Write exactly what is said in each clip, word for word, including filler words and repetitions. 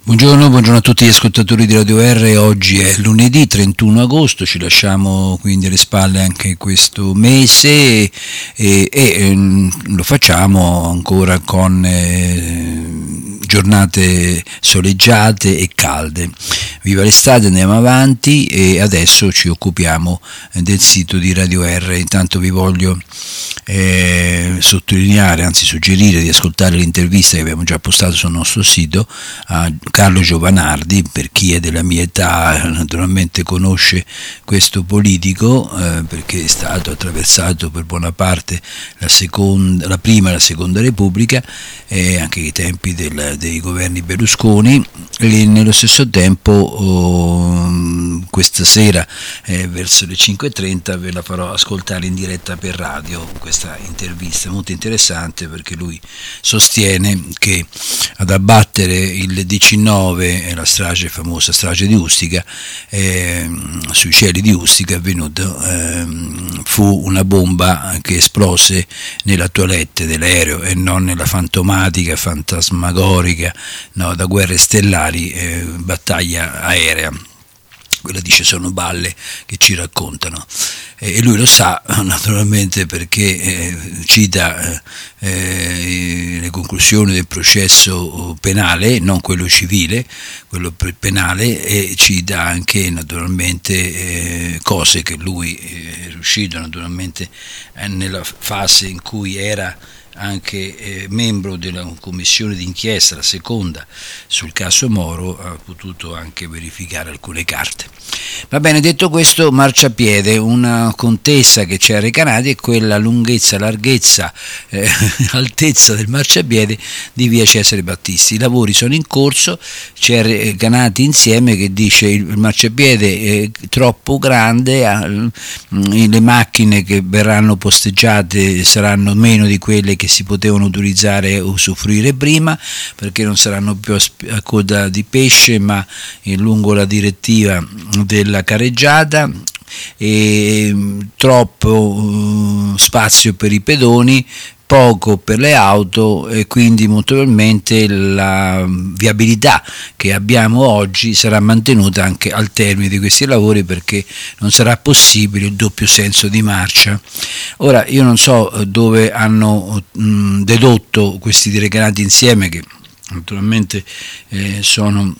Buongiorno, buongiorno a tutti gli ascoltatori di Radio R. Oggi è lunedì trentuno agosto, ci lasciamo quindi alle spalle anche questo mese e, e, e lo facciamo ancora con eh, giornate soleggiate e calde. Viva l'estate, andiamo avanti e adesso ci occupiamo del sito di Radio R. Intanto vi voglio eh, sottolineare, anzi suggerire di ascoltare l'intervista che abbiamo già postato sul nostro sito a Carlo Giovanardi. Per chi è della mia età naturalmente conosce questo politico eh, perché è stato attraversato per buona parte la, seconda, la prima e la seconda Repubblica e eh, anche ai tempi del, dei governi Berlusconi, e nello stesso tempo oh, questa sera eh, verso le cinque e trenta ve la farò ascoltare in diretta per radio, questa intervista molto interessante perché lui sostiene che ad abbattere il diciannove, la strage, famosa strage di Ustica, eh, sui cieli di Ustica avvenuto, eh, fu una bomba che esplose nella toilette dell'aereo e non nella fantomatica, fantasmagorica, no, da guerre stellari, eh, battaglia aerea. Quella dice sono balle che ci raccontano e lui lo sa naturalmente perché eh, cita eh, le conclusioni del processo penale, non quello civile, quello penale, e cita anche naturalmente eh, cose che lui è riuscito naturalmente eh, nella fase in cui era anche eh, membro della commissione d'inchiesta, la seconda, sul caso Moro, ha potuto anche verificare alcune carte. Va bene, detto questo, marciapiede, una contessa che c'è a Recanati è quella lunghezza, larghezza, eh, altezza del marciapiede di via Cesare Battisti. I lavori sono in corso, c'è Recanati insieme che dice il marciapiede è troppo grande, le macchine che verranno posteggiate saranno meno di quelle che si potevano utilizzare e usufruire prima, perché non saranno più a coda di pesce ma lungo la direttiva della careggiata, e troppo uh, spazio per i pedoni, poco per le auto, e quindi molto probabilmente la viabilità che abbiamo oggi sarà mantenuta anche al termine di questi lavori, perché non sarà possibile il doppio senso di marcia. Ora io non so dove hanno mh, dedotto questi di Recanati insieme, che naturalmente eh, sono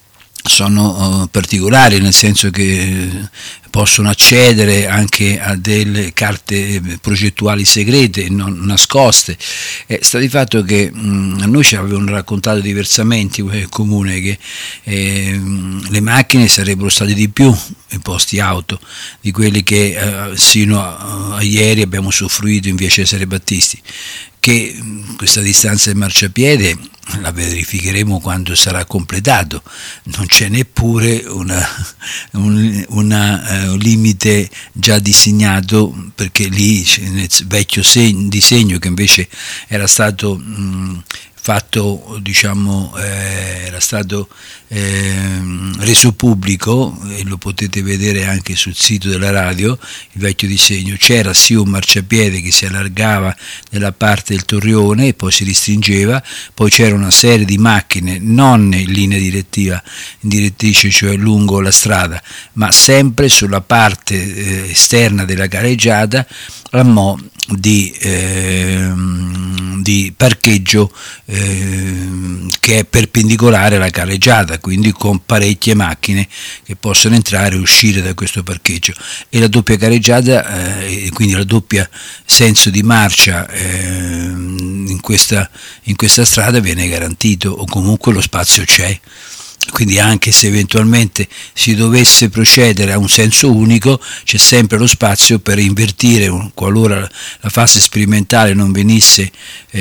sono uh, particolari, nel senso che possono accedere anche a delle carte progettuali segrete e non nascoste. Eh, sta di fatto che mh, a noi ci avevano raccontato diversamente il comune che eh, le macchine sarebbero state di più, i posti auto, di quelli che eh, sino a, a ieri abbiamo usufruito in via Cesare Battisti, che mh, questa distanza del marciapiede la verificheremo quando sarà completato, non c'è neppure una, un, una, uh, un limite già disegnato, perché lì nel vecchio segno, disegno che invece era stato mh, fatto, diciamo, eh, era stato eh, reso pubblico, e lo potete vedere anche sul sito della radio, il vecchio disegno, c'era sì un marciapiede che si allargava nella parte del torrione e poi si restringeva, poi c'era una serie di macchine non in linea direttiva, in direttrice, cioè lungo la strada, ma sempre sulla parte eh, esterna della careggiata, a mo' di, eh, di parcheggio eh, che è perpendicolare alla careggiata, quindi con parecchie macchine che possono entrare e uscire da questo parcheggio, e la doppia careggiata, eh, quindi la doppia senso di marcia eh, in questa, in questa strada viene garantito, o comunque lo spazio c'è. Quindi anche se eventualmente si dovesse procedere a un senso unico, c'è sempre lo spazio per invertire qualora la fase sperimentale non venisse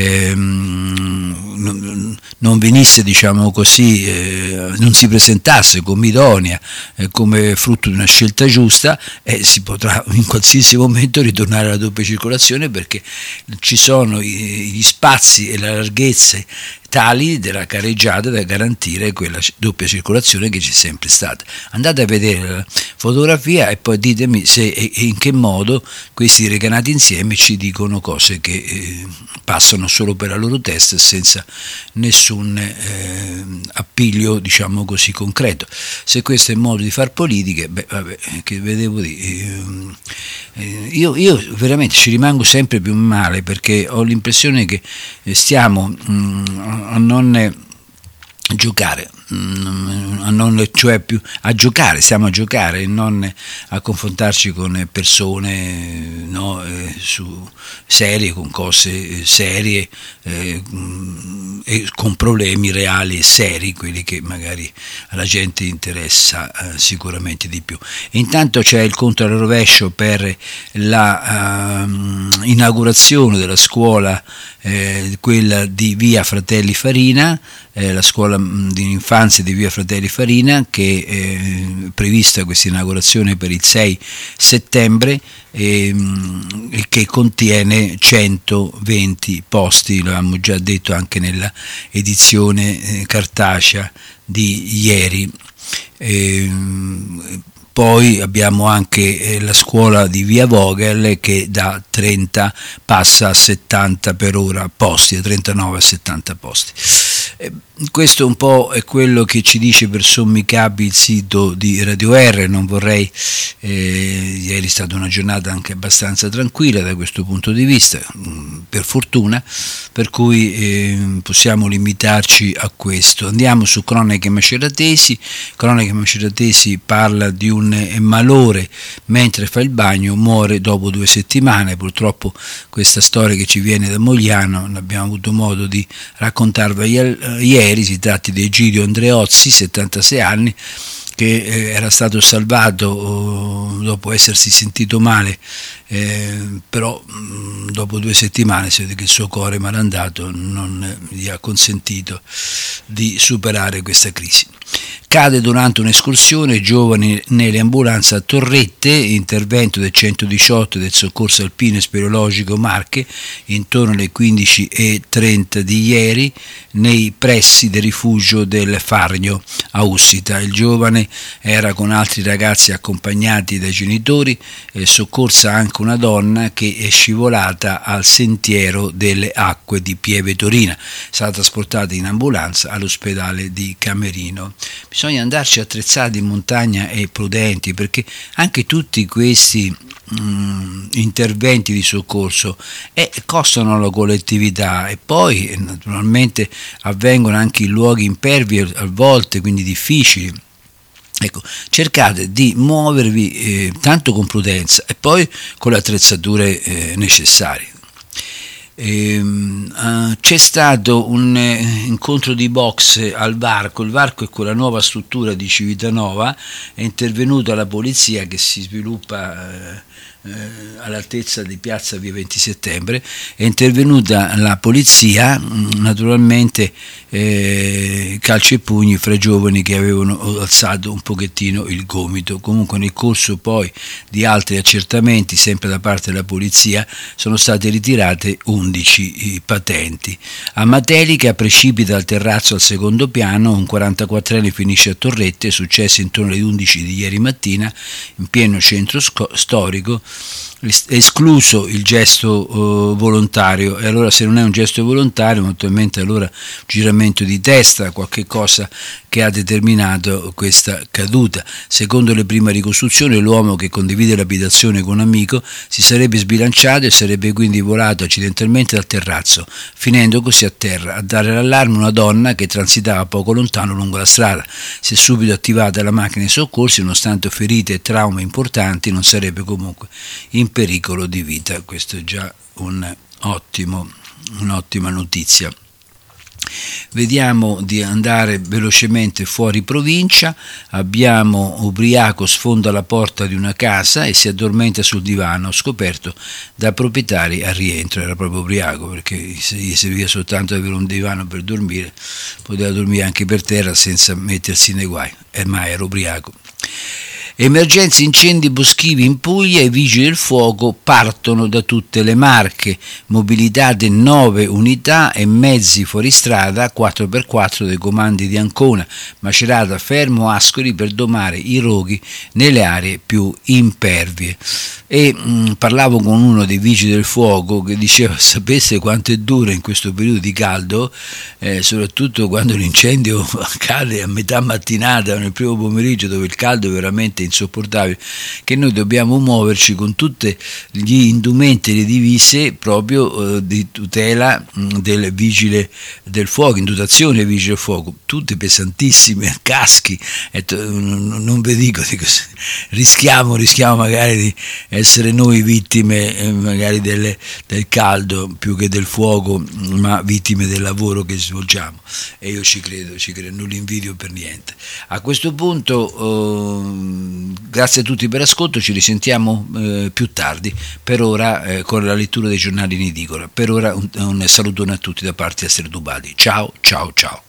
ehm, non venisse diciamo così eh, non si presentasse come idonea, eh, come frutto di una scelta giusta, e eh, si potrà in qualsiasi momento ritornare alla doppia circolazione, perché ci sono gli spazi e le larghezze tali della carreggiata da garantire quella doppia circolazione che c'è sempre stata. Andate a vedere la fotografia e poi ditemi se e in che modo questi recanati insieme ci dicono cose che eh, passano solo per la loro testa senza nessun eh, appiglio, diciamo così, concreto. Se questo è il modo di far politiche, beh, vabbè, che vedevo di eh, io, io veramente ci rimango sempre più male, perché ho l'impressione che stiamo mh, a non giocare, a non, cioè più a giocare, stiamo a giocare e non a confrontarci con persone, no, eh, su serie, con cose serie eh, e con problemi reali e seri, quelli che magari alla gente interessa eh, sicuramente di più. E intanto c'è il conto al rovescio per la uh, inaugurazione della scuola, eh, quella di via Fratelli Farina, eh, la scuola di infanzia di via Fratelli Farina, che è eh, prevista questa inaugurazione per il sei settembre e, e che contiene centoventi posti, lo abbiamo già detto anche nella edizione eh, cartacea di ieri. E, poi abbiamo anche la scuola di via Vogel che da trenta passa a settanta per ora posti, da trentanove a settanta posti. Eh, questo un po' è quello che ci dice per sommi capi il sito di Radio R. Non vorrei, eh, ieri è stata una giornata anche abbastanza tranquilla da questo punto di vista, per fortuna, per cui eh, possiamo limitarci a questo. Andiamo su Cronache Maceratesi. Cronache Maceratesi parla di un malore mentre fa il bagno, muore dopo due settimane. Purtroppo questa storia che ci viene da Mogliano l'abbiamo avuto modo di raccontarvi ieri. Si tratta di Egidio Andreozzi, settantasei anni, che eh, era stato salvato oh, dopo essersi sentito male, eh, però mh, dopo due settimane si vede che il suo cuore malandato non gli ha consentito di superare questa crisi. Cade durante un'escursione, giovane nelle ambulanze a Torrette, intervento del centodiciotto del soccorso alpino e speleologico Marche, intorno alle quindici e trenta di ieri, nei pressi del rifugio del Fargno a Ussita. Il giovane era con altri ragazzi accompagnati dai genitori, e soccorsa anche una donna che è scivolata al sentiero delle acque di Pieve Torina. È stata trasportata in ambulanza all'ospedale di Camerino. Bisogna andarci attrezzati in montagna e prudenti, perché anche tutti questi mh, interventi di soccorso eh, costano alla collettività, e poi eh, naturalmente avvengono anche in luoghi impervi a volte, quindi difficili. Ecco, cercate di muovervi eh, tanto con prudenza e poi con le attrezzature eh, necessarie. E, uh, c'è stato un eh, incontro di box al Varco. Il Varco è quella nuova struttura di Civitanova, è intervenuta la polizia che si sviluppa eh, eh, all'altezza di piazza via venti settembre. È intervenuta la polizia, naturalmente eh, calci e pugni fra giovani che avevano alzato un pochettino il gomito. Comunque nel corso poi di altri accertamenti, sempre da parte della polizia, sono state ritirate undici patenti. A Matelica precipita al terrazzo al secondo piano, un quarantaquattrenne finisce a Torrette, è successo intorno alle undici di ieri mattina in pieno centro sco- storico. Escluso il gesto uh, volontario, e allora se non è un gesto volontario naturalmente allora giramento di testa, qualche cosa che ha determinato questa caduta. Secondo le prime ricostruzioni l'uomo, che condivide l'abitazione con un amico, si sarebbe sbilanciato e sarebbe quindi volato accidentalmente dal terrazzo, finendo così a terra. A dare l'allarme una donna che transitava poco lontano lungo la strada. Si è subito attivata la macchina di soccorsi, nonostante ferite e traumi importanti non sarebbe comunque in pericolo di vita. Questo è già un ottimo, un'ottima notizia. Vediamo di andare velocemente fuori provincia. Abbiamo ubriaco sfonda la porta di una casa e si addormenta sul divano, scoperto da proprietari al rientro. Era proprio ubriaco, perché gli serviva soltanto avere un divano per dormire, poteva dormire anche per terra senza mettersi nei guai, e mai era ubriaco. Emergenze incendi boschivi in Puglia, i vigili del fuoco partono da tutte le Marche, mobilitate nove unità e mezzi fuoristrada quattro per quattro dei comandi di Ancona, Macerata, Fermo, Ascoli per domare i roghi nelle aree più impervie. E mh, parlavo con uno dei vigili del fuoco che diceva: sapesse quanto è dura in questo periodo di caldo, eh, soprattutto quando l'incendio accade a metà mattinata o nel primo pomeriggio, dove il caldo è veramente insopportabile, che noi dobbiamo muoverci con tutti gli indumenti e le divise proprio eh, di tutela mh, del vigile del fuoco, in dotazione del vigile del fuoco, tutte pesantissime, caschi, e t- non, non vi dico, dico rischiamo, rischiamo magari di essere noi vittime eh, magari delle, del caldo più che del fuoco, ma vittime del lavoro che svolgiamo, e io ci credo, ci credo, non li invidio per niente. A questo punto eh, grazie a tutti per l'ascolto, ci risentiamo eh, più tardi, per ora eh, con la lettura dei giornali in edicola. Per ora un, un salutone a tutti da parte di Esther Dubadi. Ciao ciao ciao.